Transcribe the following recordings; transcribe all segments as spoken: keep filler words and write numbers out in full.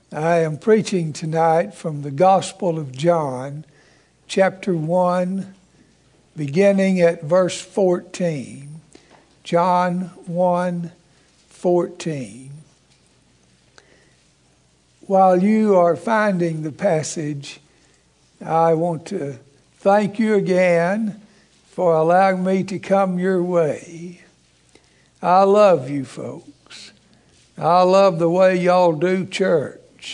I am preaching tonight from the Gospel of John, chapter one, beginning at verse fourteen. John one, fourteen. While you are finding the passage, I want to thank you again for allowing me to come your way. I love you folks. I love the way y'all do church.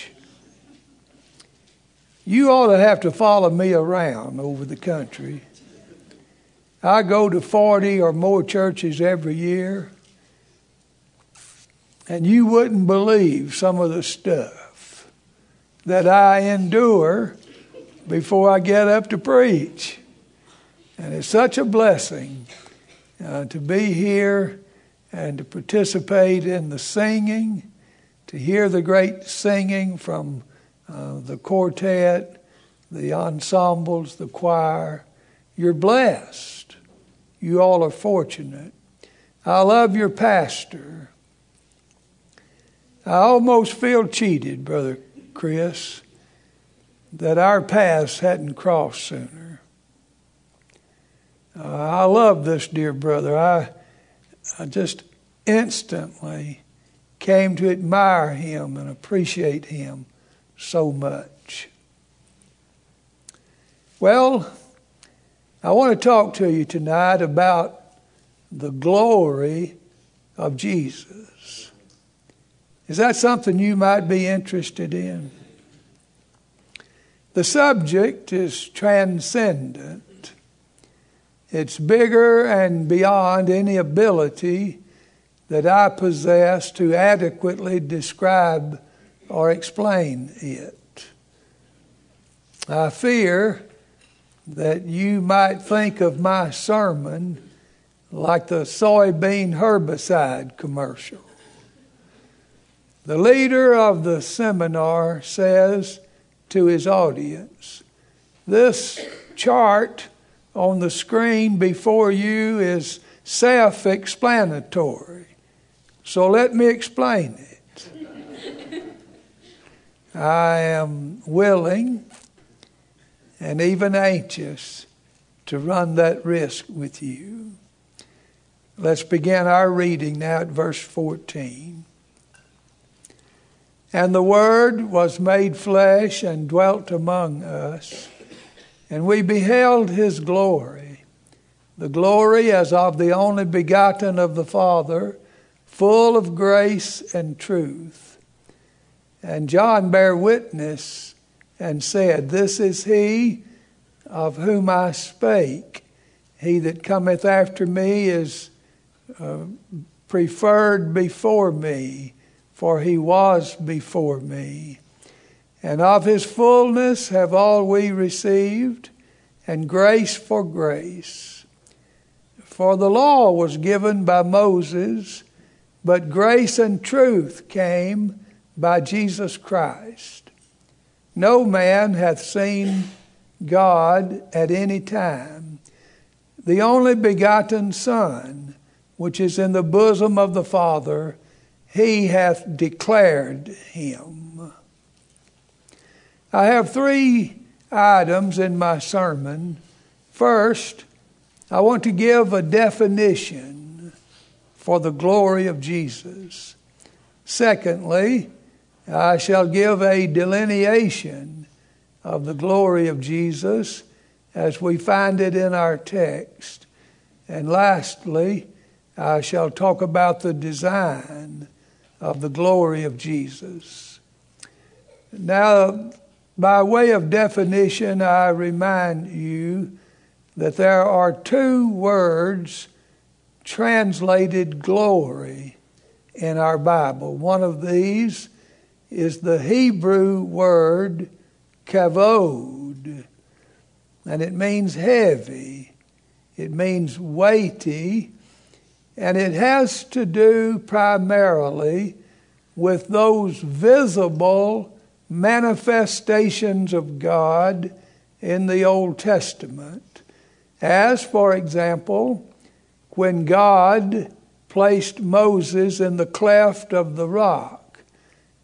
You ought to have to follow me around over the country. I go to forty or more churches every year, and you wouldn't believe some of the stuff that I endure before I get up to preach. And it's such a blessing uh, to be here and to participate in the singing, to hear the great singing from uh, the quartet, the ensembles, the choir. You're blessed. You all are fortunate. I love your pastor. I almost feel cheated, Brother Chris, that our paths hadn't crossed sooner. Uh, I love this dear brother. I, I just instantly came to admire him and appreciate him so much. Well, I want to talk to you tonight about the glory of Jesus. Is that something you might be interested in? The subject is transcendent. It's bigger and beyond any ability that I possess to adequately describe or explain it. I fear that you might think of my sermon like the soybean herbicide commercial. The leader of the seminar says to his audience, "This chart on the screen before you is self-explanatory, so let me explain it." I am willing and even anxious to run that risk with you. Let's begin our reading now at verse fourteen. "And the Word was made flesh and dwelt among us, and we beheld his glory, the glory as of the only begotten of the Father, full of grace and truth. And John bare witness and said, This is he of whom I spake. He that cometh after me is uh, preferred before me, for he was before me. And of his fullness have all we received, and grace for grace. For the law was given by Moses, but grace and truth came by Jesus Christ. No man hath seen God at any time. The only begotten Son, which is in the bosom of the Father, he hath declared him." I have three items in my sermon. First, I want to give a definition for the glory of Jesus. Secondly, I shall give a delineation of the glory of Jesus as we find it in our text. And lastly, I shall talk about the design of the glory of Jesus. Now, by way of definition, I remind you that there are two words translated glory in our Bible. One of these is the Hebrew word kavod, and it means heavy, it means weighty, and it has to do primarily with those visible manifestations of God in the Old Testament. As, for example, when God placed Moses in the cleft of the rock,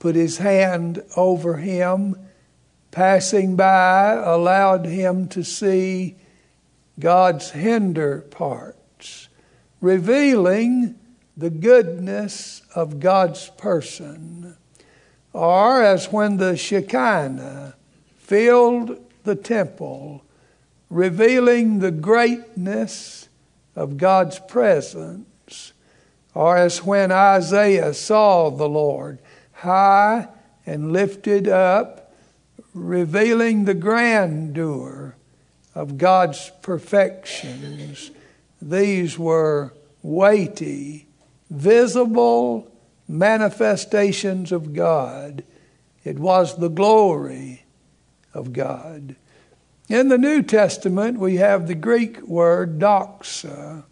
put his hand over him, passing by, allowed him to see God's hinder parts, revealing the goodness of God's person. Or as when the Shekinah filled the temple, revealing the greatness of God's presence. Or as when Isaiah saw the Lord high and lifted up, revealing the grandeur of God's perfections. These were weighty, visible manifestations of God. It was the glory of God. In the New Testament, we have the Greek word doxa,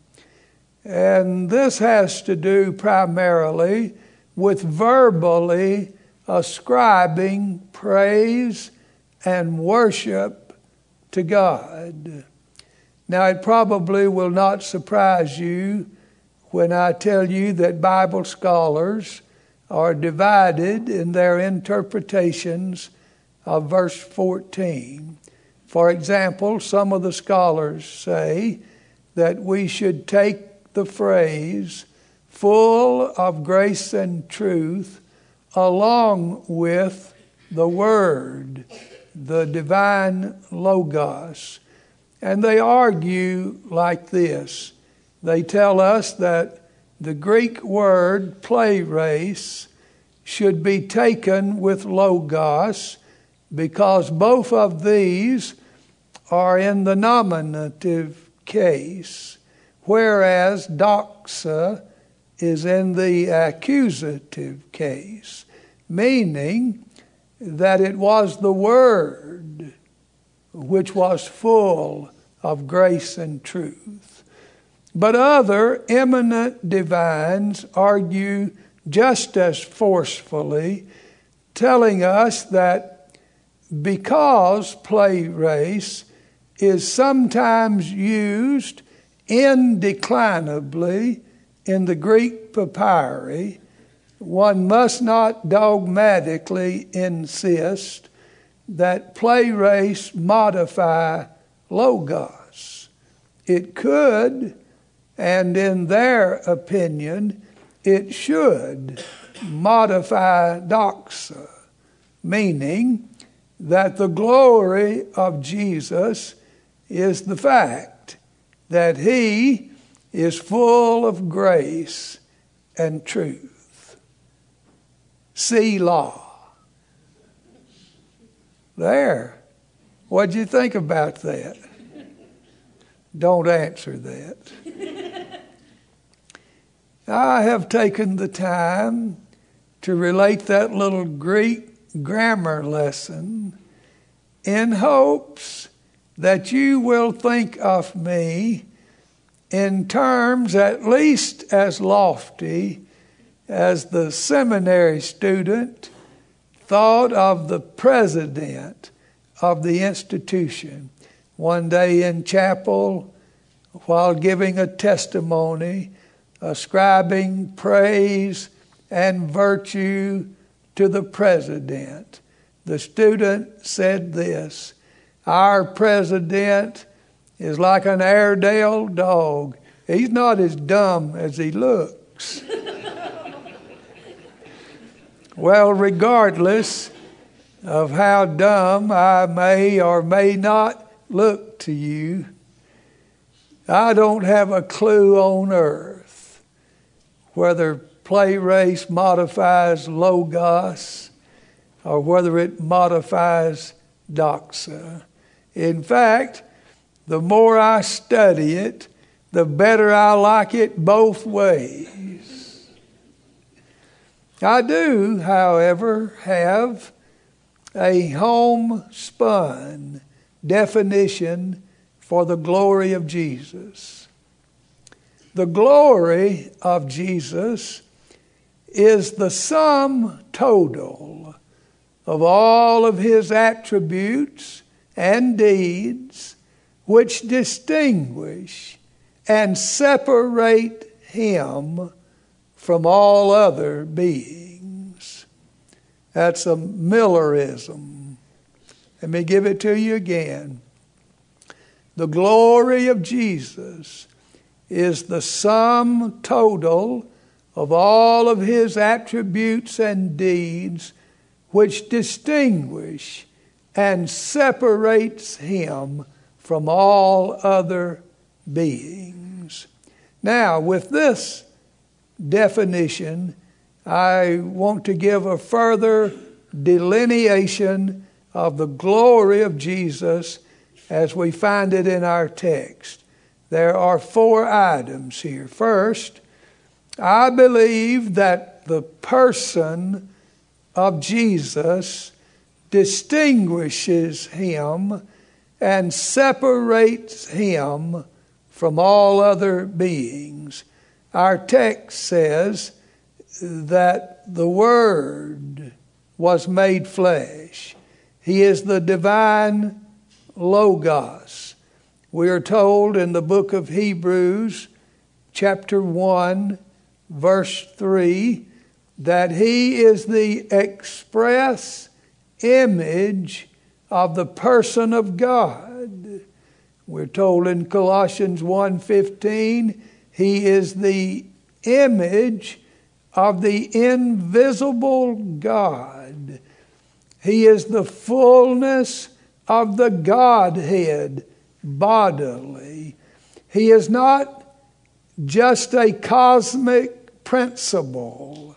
and this has to do primarily with verbally ascribing praise and worship to God. Now, it probably will not surprise you when I tell you that Bible scholars are divided in their interpretations of verse fourteen. For example, some of the scholars say that we should take the phrase full of grace and truth along with the Word, the divine Logos. And they argue like this. They tell us that the Greek word pleiros should be taken with Logos because both of these are in the nominative case, whereas doxa is in the accusative case, meaning that it was the Word which was full of grace and truth. But other eminent divines argue just as forcefully, telling us that because pleiros is sometimes used indeclinably in the Greek papyri, one must not dogmatically insist that pleiros modify logos. It could, and in their opinion, it should modify doxa, meaning that the glory of Jesus is the fact that he is full of grace and truth. Selah. There. What'd you think about that? Don't answer that. I have taken the time to relate that little Greek grammar lesson in hopes that you will think of me in terms at least as lofty as the seminary student thought of the president of the institution. One day in chapel, while giving a testimony, ascribing praise and virtue to the president, the student said this: "Our president is like an Airedale dog. He's not as dumb as he looks." Well, regardless of how dumb I may or may not look to you, I don't have a clue on earth whether pleiros modifies logos or whether it modifies doxa. In fact, the more I study it, the better I like it both ways. I do, however, have a homespun definition for the glory of Jesus. The glory of Jesus is the sum total of all of his attributes and deeds which distinguish and separate him from all other beings. That's a Millerism. Let me give it to you again. The glory of Jesus is the sum total of all of his attributes and deeds, which distinguish and separates him from all other beings. Now, with this definition, I want to give a further delineation of the glory of Jesus as we find it in our text. There are four items here. First, I believe that the person of Jesus distinguishes him and separates him from all other beings. Our text says that the Word was made flesh. He is the divine Logos. We are told in the book of Hebrews, chapter one, verse three, that he is the express image of the person of God. We're told in Colossians one fifteen, he is the image of the invisible God. He is the fullness of the Godhead bodily. He is not just a cosmic principle.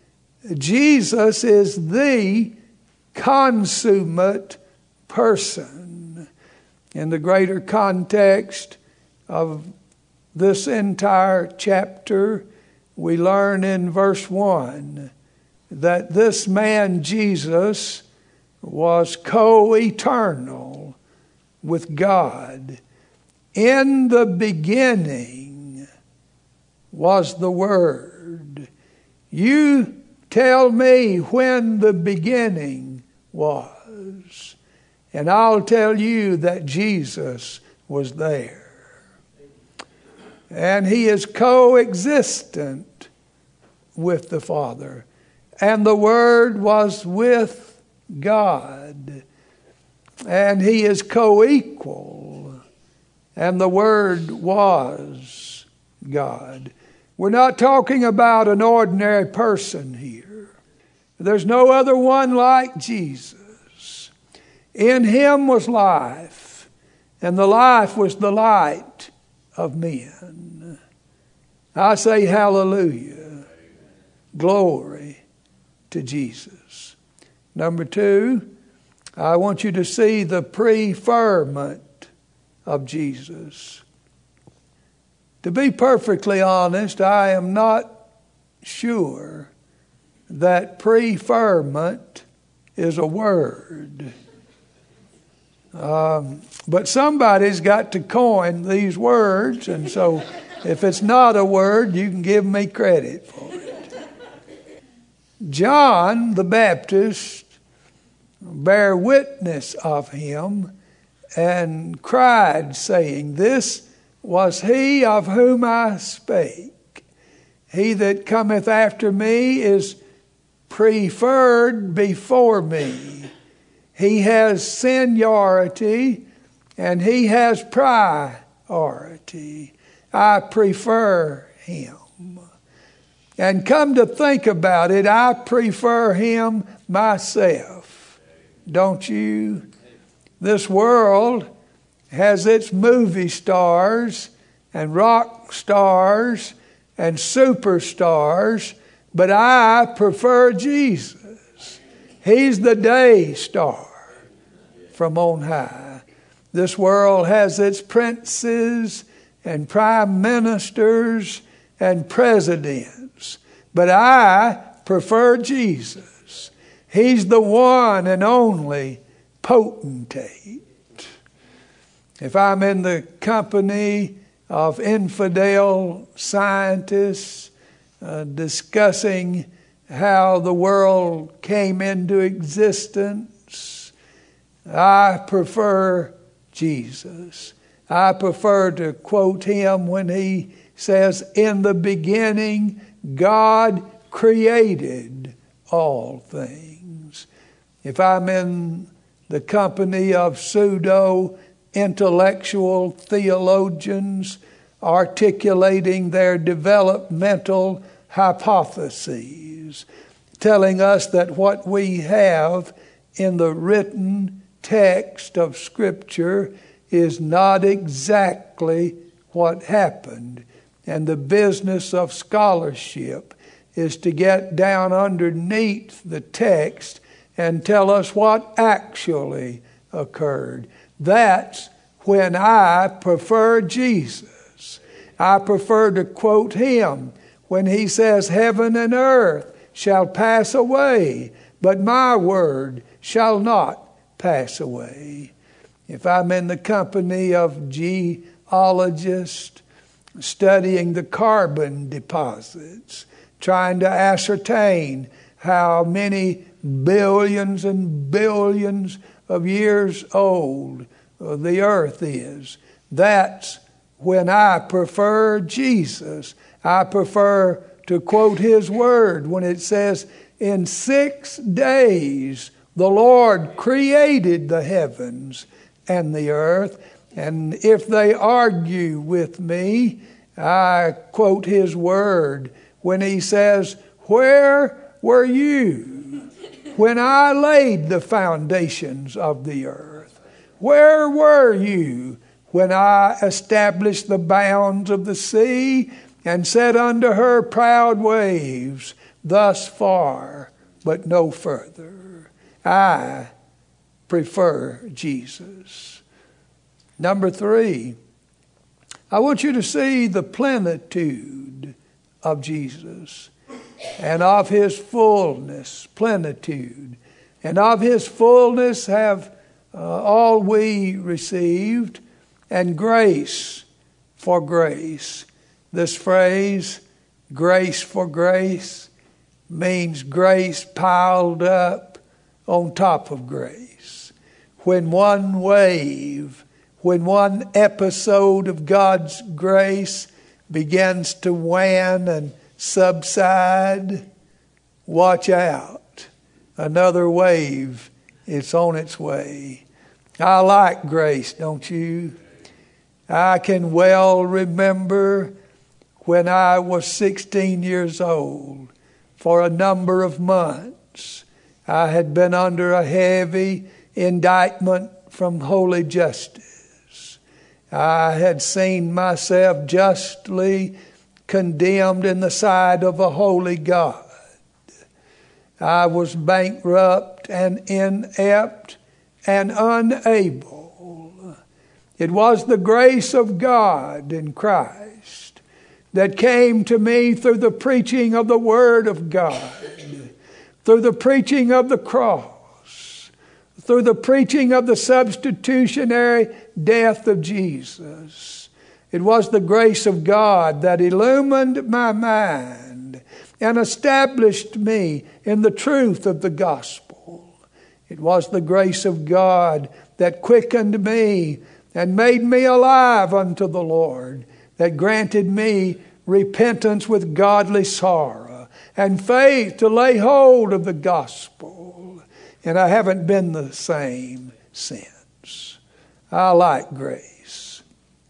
Jesus is the consummate person. In the greater context of this entire chapter, we learn in verse one that this man Jesus was co-eternal with God. In the beginning was the Word. You tell me when the beginning was, and I'll tell you that Jesus was there. And he is coexistent with the Father. And the Word was with God. And he is co-equal. And the Word was God. We're not talking about an ordinary person here. There's no other one like Jesus. In him was life, and the life was the light of men. I say hallelujah. Glory to Jesus. Number two, I want you to see the preferment of Jesus. To be perfectly honest, I am not sure that preferment is a word. Um, but somebody's got to coin these words, and so if it's not a word, you can give me credit for it. John the Baptist bare witness of him and cried, saying, "This was he of whom I spake. He that cometh after me is preferred before me. He has seniority and he has priority. I prefer him." And come to think about it, I prefer him myself. Don't you? This world has its movie stars and rock stars and superstars, but I prefer Jesus. He's the day star from on high. This world has its princes and prime ministers and presidents, but I prefer Jesus. He's the one and only potentate. If I'm in the company of infidel scientists uh, discussing how the world came into existence, I prefer Jesus. I prefer to quote him when he says, "In the beginning, God created all things." if I'm in the company of pseudo-intellectual theologians articulating their developmental hypotheses, telling us that what we have in the written text of Scripture is not exactly what happened. And the business of scholarship is to get down underneath the text and tell us what actually occurred. That's when I prefer Jesus. I prefer to quote him when he says, "Heaven and earth shall pass away, but my word shall not pass away." If I'm in the company of geologists studying the carbon deposits, trying to ascertain how many billions and billions of years old the earth is, that's when I prefer Jesus. I prefer to quote his word when it says, "In six days the Lord created the heavens and the earth." And if they argue with me, I quote his word when he says, "Where were you when I laid the foundations of the earth? Where were you when I established the bounds of the sea and said unto her proud waves, thus far, but no further"? I prefer Jesus. Number three, I want you to see the plenitude of Jesus and of his fullness, plenitude. And of his fullness have uh, all we received, and grace for grace. This phrase, grace for grace, means grace piled up on top of grace. When one wave, when one episode of God's grace begins to wane and subside, watch out. Another wave is on its way. I like grace, don't you? I can well remember when I was sixteen years old, for a number of months, I had been under a heavy indictment from Holy Justice. I had seen myself justly condemned in the sight of a holy God. I was bankrupt and inept and unable. It was the grace of God in Christ that came to me through the preaching of the Word of God, through the preaching of the cross, through the preaching of the substitutionary death of Jesus. It was the grace of God that illumined my mind and established me in the truth of the gospel. It was the grace of God that quickened me and made me alive unto the Lord, that granted me repentance with godly sorrow and faith to lay hold of the gospel. And I haven't been the same since. I like grace.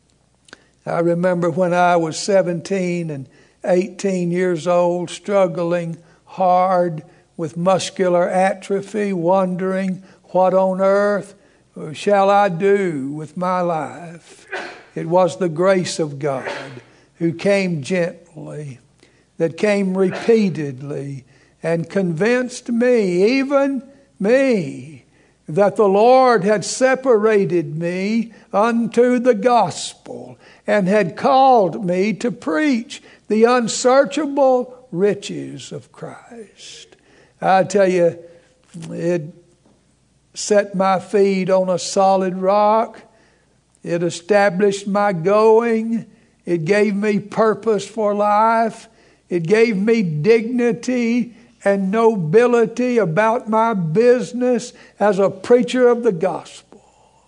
I remember when I was seventeen and eighteen years old, struggling hard with muscular atrophy, wondering what on earth shall I do with my life. It was the grace of God who came gently, that came repeatedly, and convinced me, even me, that the Lord had separated me unto the gospel and had called me to preach the unsearchable riches of Christ. I tell you, it set my feet on a solid rock. It established my going. It gave me purpose for life. It gave me dignity and nobility about my business as a preacher of the gospel.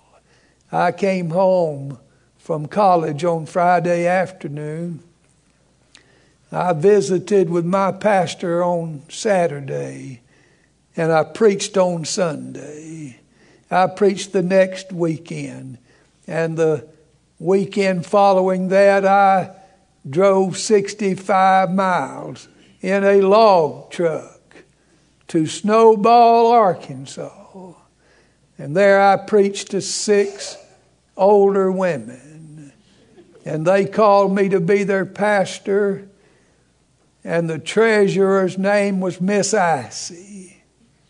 I came home from college on Friday afternoon. I visited with my pastor on Saturday. and I preached on Sunday. I preached the next weekend. And the weekend following that, I drove sixty-five miles in a log truck to Snowball, Arkansas. And there I preached to six older women. And they called me to be their pastor. And the treasurer's name was Miss Icy.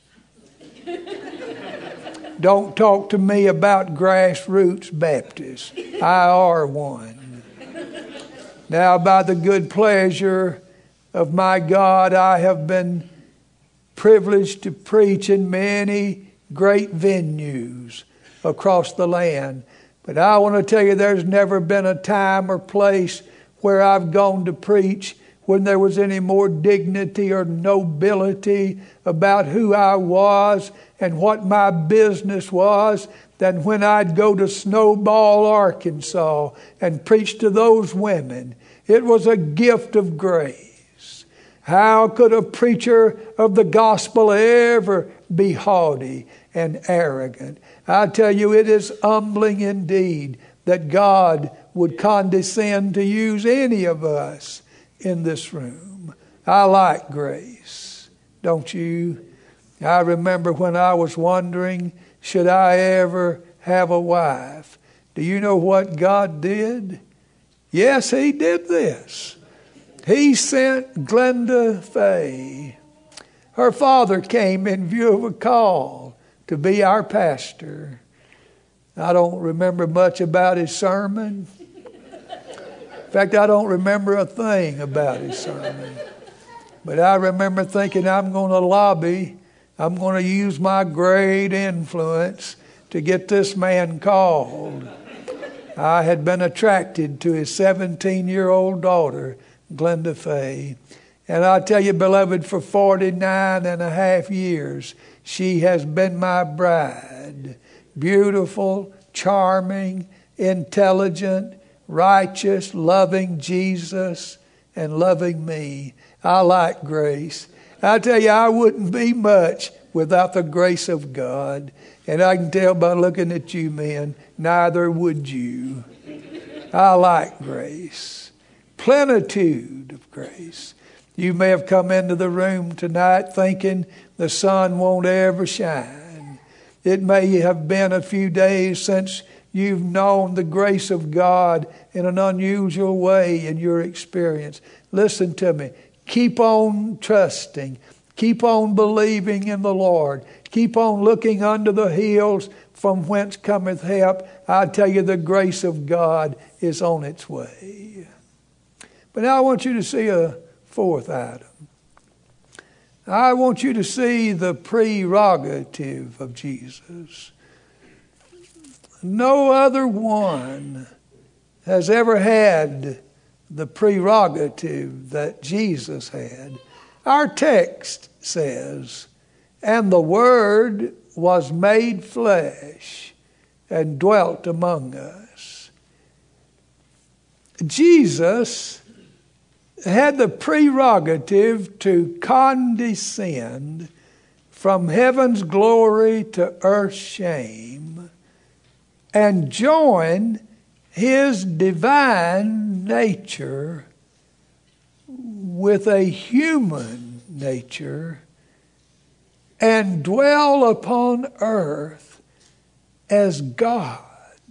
Don't talk to me about Grassroots Baptist. I are one. Now, by the good pleasure of my God, I have been privileged to preach in many great venues across the land. But I want to tell you, there's never been a time or place where I've gone to preach when there was any more dignity or nobility about who I was and what my business was than when I'd go to Snowball, Arkansas and preach to those women. It was a gift of grace. How could a preacher of the gospel ever be haughty and arrogant? I tell you, it is humbling indeed that God would condescend to use any of us in this room. I like grace, don't you? I remember when I was wondering, should I ever have a wife? Do you know what God did? Yes, He did this. He sent Glenda Fay. Her father came in view of a call to be our pastor. I don't remember much about his sermon. In fact, I don't remember a thing about his sermon. But I remember thinking, I'm going to lobby. I'm going to use my great influence to get this man called. I had been attracted to his seventeen-year-old daughter, Glenda Fay. And I tell you, beloved, for forty-nine and a half years, she has been my bride. Beautiful, charming, intelligent, righteous, loving Jesus, and loving me. I like grace. I tell you, I wouldn't be much without the grace of God. And I can tell by looking at you men, neither would you. I like grace. Plenitude of grace. You may have come into the room tonight thinking the sun won't ever shine. It may have been a few days since you've known the grace of God in an unusual way in your experience. Listen to me. Keep on trusting. Keep on believing in the Lord. Keep on looking unto the hills from whence cometh help. I tell you, the grace of God is on its way. But now I want you to see a fourth item. I want you to see the prerogative of Jesus. No other one has ever had the prerogative that Jesus had. Our text says, and the Word was made flesh and dwelt among us. Jesus had the prerogative to condescend from heaven's glory to earth's shame and join His divine nature with a human nature and dwell upon earth as God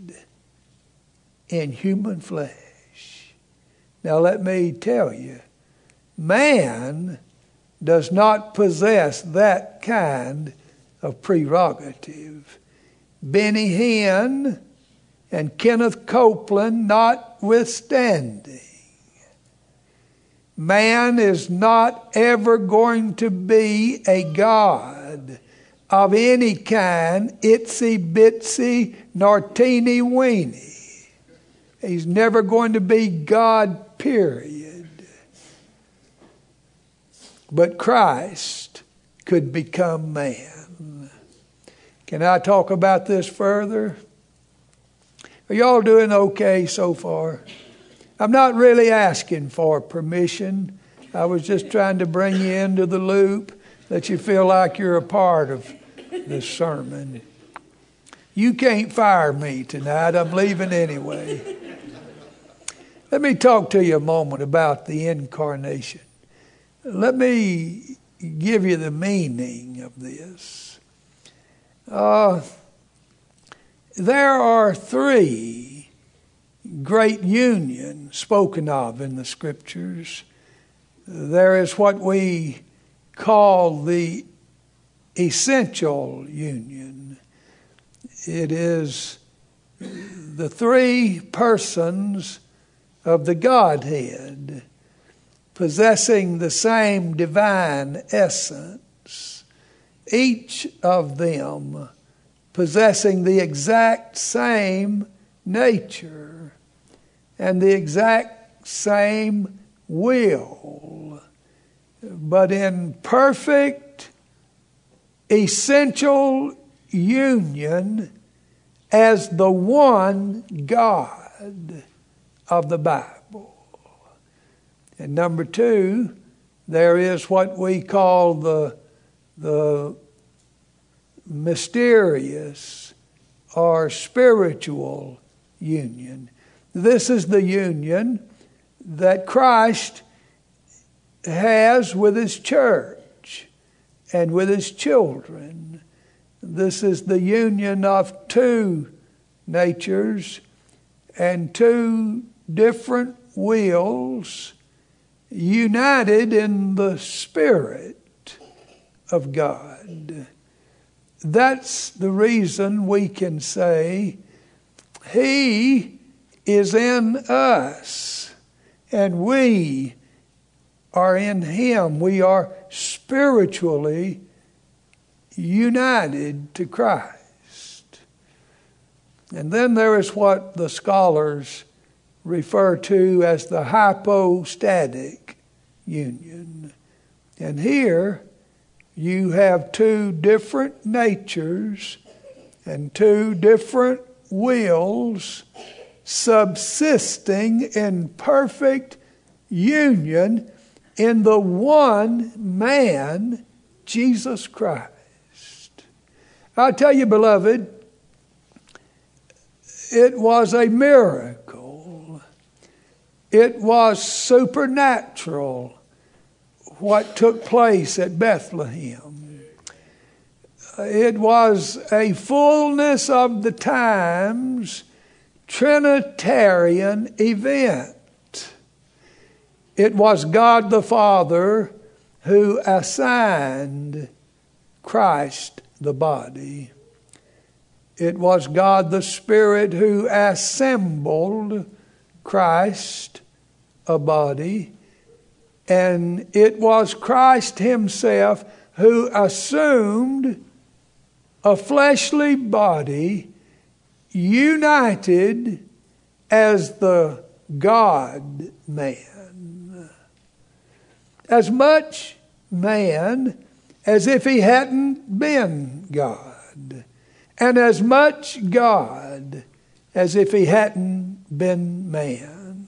in human flesh. Now let me tell you, man does not possess that kind of prerogative. Benny Hinn and Kenneth Copeland notwithstanding, man is not ever going to be a God of any kind, itsy bitsy nor teeny weeny. He's never going to be God, period. But Christ could become man. Can I talk about this further? Are y'all doing okay so far? I'm not really asking for permission. I was just trying to bring you into the loop. that you feel like you're a part of this sermon. You can't fire me tonight. I'm leaving anyway. Let me talk to you a moment about the incarnation. Let me give you the meaning of this. Uh, there are three great unions spoken of in the Scriptures. There is what we call the essential union. It is the three persons of the Godhead possessing the same divine essence, each of them possessing the exact same nature and the exact same will, but in perfect, essential union as the one God of the Bible. And number two, there is what we call the, the mysterious or spiritual union. This is the union that Christ has with His church and with His children. This is the union of two natures and two different wills united in the Spirit of God. That's the reason we can say He is in us and we are in Him. We are spiritually united to Christ. And then there is what the scholars refer to as the hypostatic union. And here you have two different natures and two different wills subsisting in perfect union in the one man, Jesus Christ. I tell you, beloved, it was a miracle. It was supernatural what took place at Bethlehem. It was a fullness of the times Trinitarian event. It was God the Father who assigned Christ the body. It was God the Spirit who assembled Christ a body. And it was Christ Himself who assumed a fleshly body united as the God-man. As much man as if He hadn't been God, and as much God as if He hadn't been man.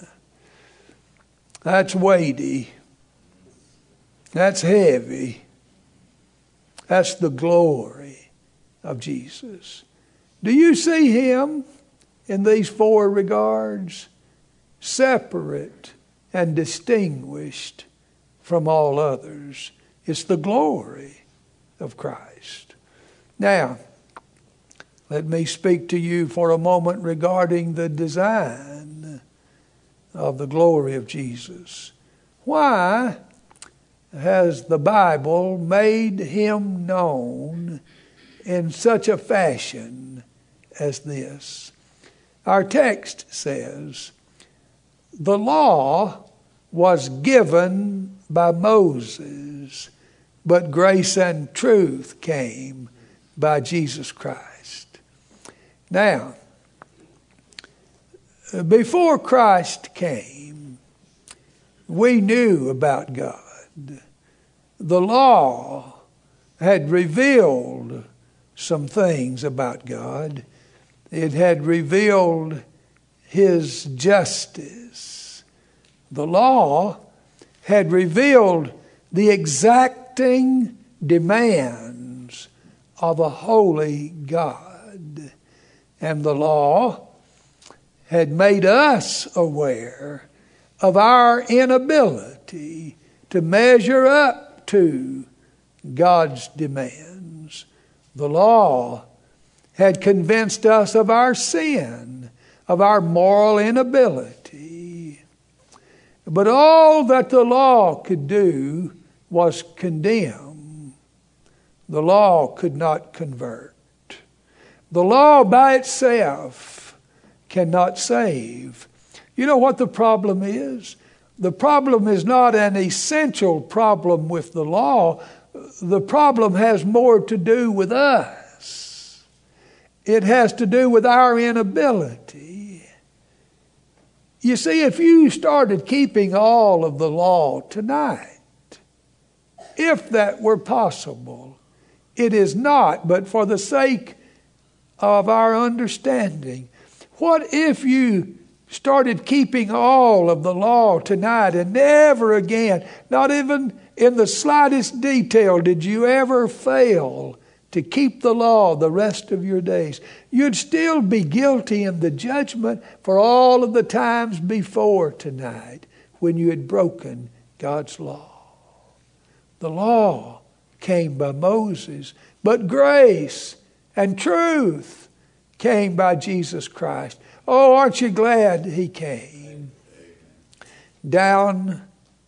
That's weighty. That's heavy. That's the glory of Jesus. Do you see Him in these four regards? Separate and distinguished from all others. It's the glory of Christ. Now, let me speak to you for a moment regarding the design of the glory of Jesus. Why has the Bible made Him known in such a fashion as this? Our text says, the law was given by Moses, but grace and truth came by Jesus Christ. Now, before Christ came, we knew about God. The law had revealed some things about God. It had revealed His justice. The law had revealed the exact exacting demands of a holy God. And the law had made us aware of our inability to measure up to God's demands. The law had convinced us of our sin, of our moral inability. But all that the law could do was condemn. The law could not convert. The law by itself cannot save. You know what the problem is? The problem is not an essential problem with the law. The problem has more to do with us. It has to do with our inability. You see, if you started keeping all of the law tonight, if that were possible, it is not, but for the sake of our understanding, what if you started keeping all of the law tonight and never again, not even in the slightest detail, did you ever fail to keep the law the rest of your days? You'd still be guilty in the judgment for all of the times before tonight when you had broken God's law. The law came by Moses, but grace and truth came by Jesus Christ. Oh, aren't you glad he came down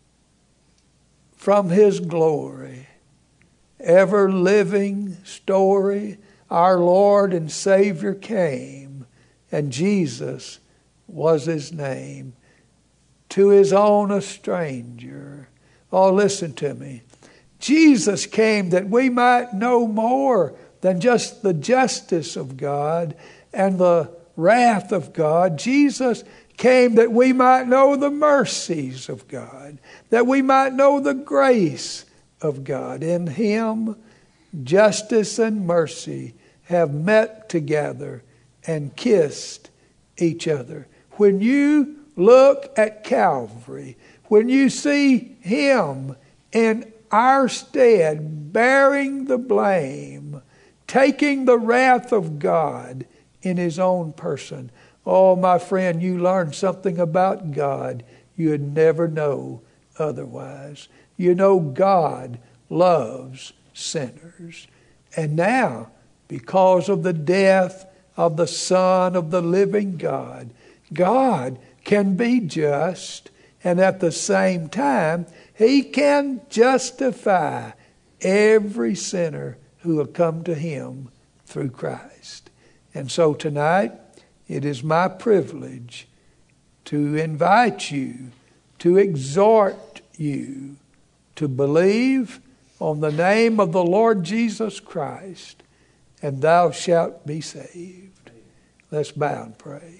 from his glory, ever-living story? Our Lord and Savior came, and Jesus was his name. To his own a stranger. Oh, listen to me. Jesus came that we might know more than just the justice of God and the wrath of God. Jesus came that we might know the mercies of God, that we might know the grace of God. In him, justice and mercy have met together and kissed each other. When you look at Calvary, when you see him in our stead bearing the blame, taking the wrath of God in his own person, oh, my friend, you learn something about God you'd never know otherwise. You know God loves sinners. And now, because of the death of the Son of the living God, God can be just, and at the same time, he can justify every sinner who will come to him through Christ. And so tonight, it is my privilege to invite you, to exhort you to believe on the name of the Lord Jesus Christ, and thou shalt be saved. Let's bow and pray.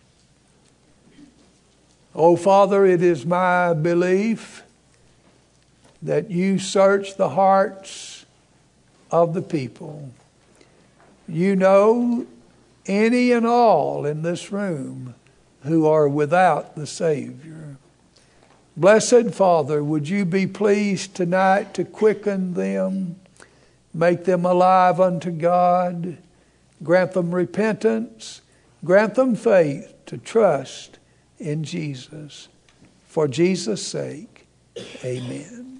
Oh, Father, it is my belief that you search the hearts of the people. You know any and all in this room who are without the Savior. Blessed Father, would you be pleased tonight to quicken them, make them alive unto God, grant them repentance, grant them faith to trust in Jesus. For Jesus' sake, amen.